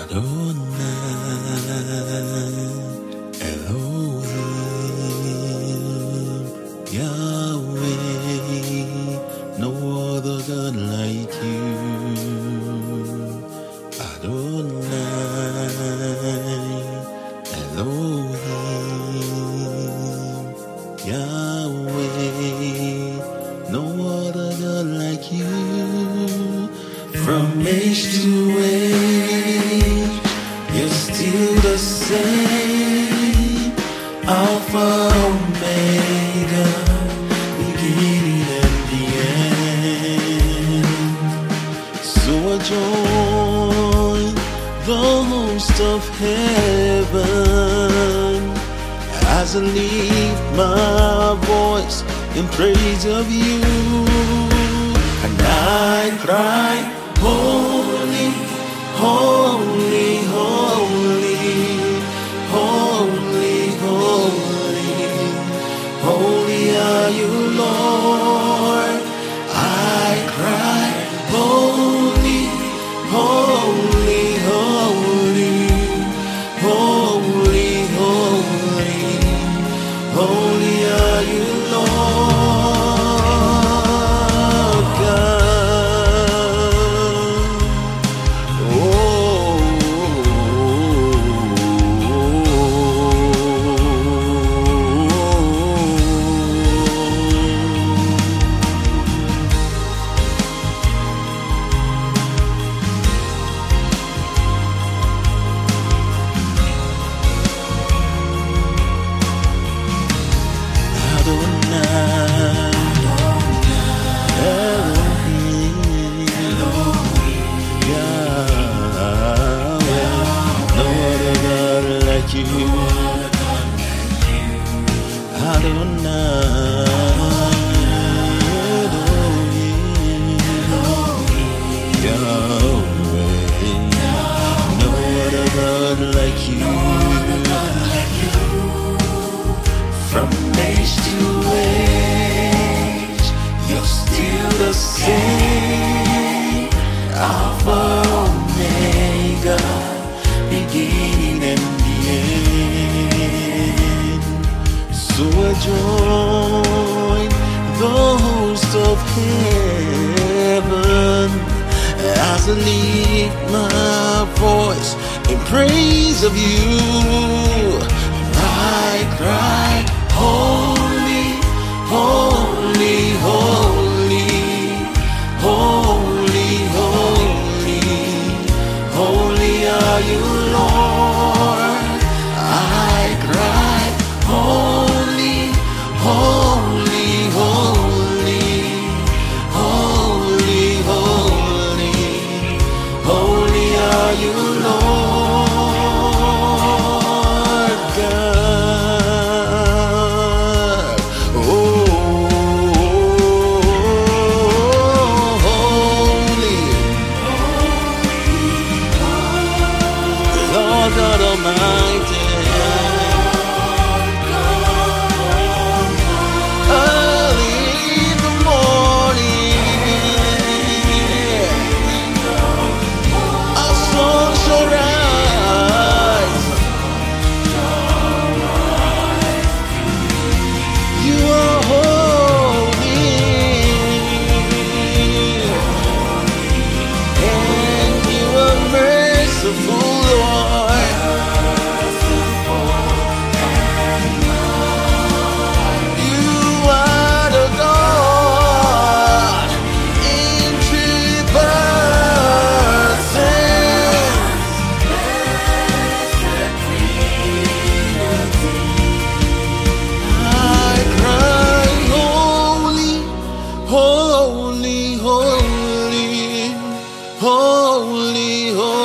Adonai, Elohim, Yahweh, no other God like you. Adonai, Elohim, Yahweh, no other God like you. From age to age, you're still the same, Alpha, Omega, beginning and the end. So I join the host of heaven as I lift my voice in praise of you, and I cry, holy, holy, holy, holy, holy, holy are you, Lord. I cry, holy, holy, holy, holy, holy, holy are you, Lord God. From age to age, you're still the same, Alpha, Omega, beginning and the end. So I join the host of heaven as I lift my voice in praise of you. I cry, holy, holy, holy, holy, holy, holy are you, Lord. I cry, holy, holy, holy, holy, holy, holy are you, Lord God. Lord God Almighty, early in the morning, our sun shall rise. You are holy, and you are merciful, Lord. Holy, holy, holy, holy.